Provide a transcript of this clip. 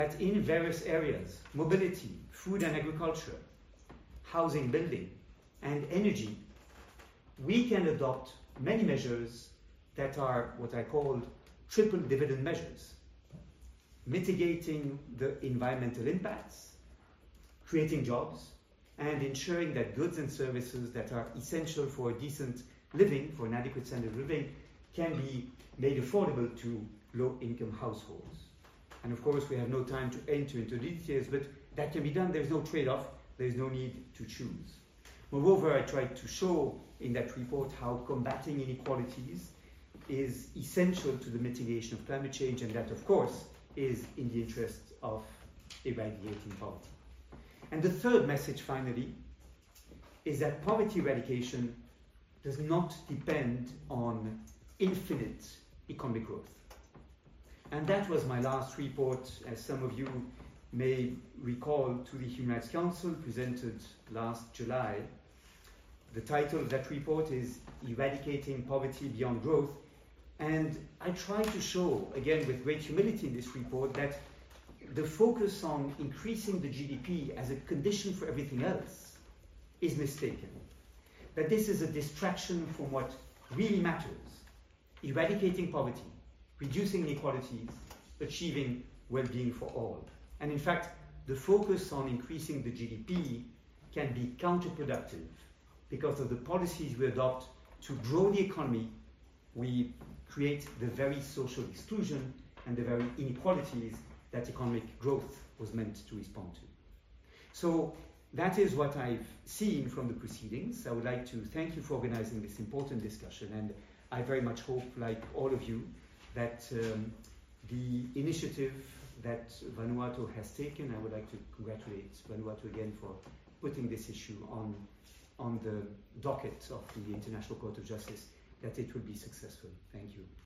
that in various areas, mobility, food and agriculture, housing, building, and energy, we can adopt many measures that are what I call triple dividend measures, mitigating the environmental impacts, creating jobs, and ensuring that goods and services that are essential for a decent living, for an adequate standard of living, can be made affordable to low-income households. And of course, we have no time to enter into the details, but that can be done. There's no trade-off. There's no need to choose. Moreover, I tried to show in that report how combating inequalities is essential to the mitigation of climate change, and that, of course, is in the interest of eradicating poverty. And the third message, finally, is that poverty eradication does not depend on infinite economic growth. And that was my last report, as some of you may recall, to the Human Rights Council, presented last July. The title of that report is Eradicating Poverty Beyond Growth. And I try to show, again with great humility in this report, that the focus on increasing the GDP as a condition for everything else is mistaken. That this is a distraction from what really matters: eradicating poverty, reducing inequalities, achieving well-being for all. And in fact, the focus on increasing the GDP can be counterproductive because of the policies we adopt to grow the economy. We create the very social exclusion and the very inequalities that economic growth was meant to respond to. So that is what I've seen from the proceedings. I would like to thank you for organizing this important discussion, and I very much hope, like all of you, that the initiative that Vanuatu has taken, I would like to congratulate Vanuatu again for putting this issue on the docket of the International Court of Justice, that it will be successful. Thank you.